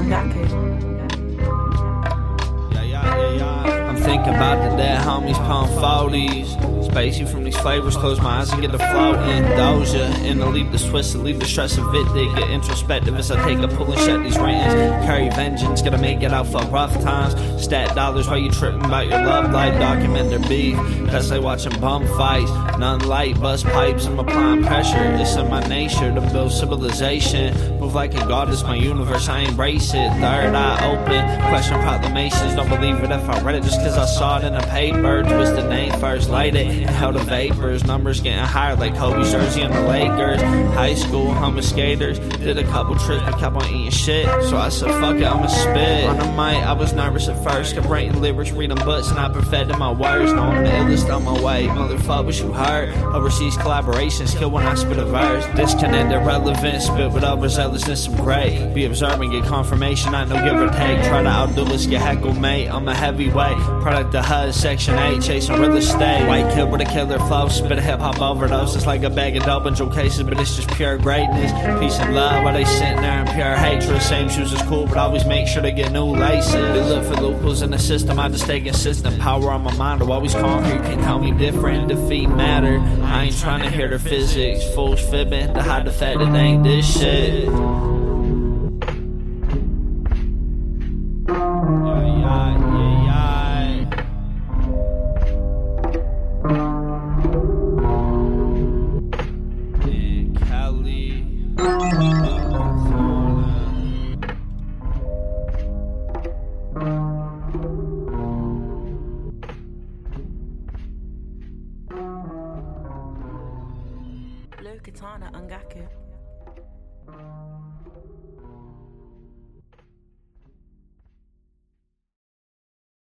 I'm thinking about the dead homies pulling 40s. Spacey from these flavors, close my eyes and get the floating. Doja, in the leap, the twist, the leave the stress of it. They get introspective as I take a pull and shut these rants. Carry vengeance, gotta make it out for rough times. Stat dollars while you tripping about your love life. Document their beef, that's like watching bum fights. None light, bust pipes, I'm applying pressure. It's in my nature to build civilization. Move like a god, it's my universe, I embrace it. Third eye open, question proclamations. Don't believe it if I read it just cause I saw it in a paper. Twist the name first, light it, inhale the vapors. Numbers getting higher like Kobe's jersey and the Lakers. High school, hummus skaters. Did a couple trips but kept on eating shit. So I said fuck it, I'ma spit. On the mic, I was nervous at first. Kept writing lyrics, reading books, and I perfected my words. Know I'm the illest on my way. Motherfucker, what you heard? Overseas collaborations, kill when I spit a verse. Disconnect, irrelevant, spit with overzealousness, I'm great. Be observing, get confirmation, I know give or take. Try to outdo us, get heckled, mate. I'm a heavyweight. Product of HUD, Section 8, chasing real estate. White kid with a killer flow, spit a hip-hop overdose. It's like a bag of dope in Joe cases, but it's just pure greatness. Peace and love, while they sitting there in pure hatred. Same shoes is cool, but always make sure to get new laces. They look for loopholes in the system, I just stay consistent. Power on my mind, I'll always conquer. You can't tell me different, defeat matter. I ain't trying to hear the physics. Fools fibbing to hide the fact that they ain't this shit. Katana Ungaku.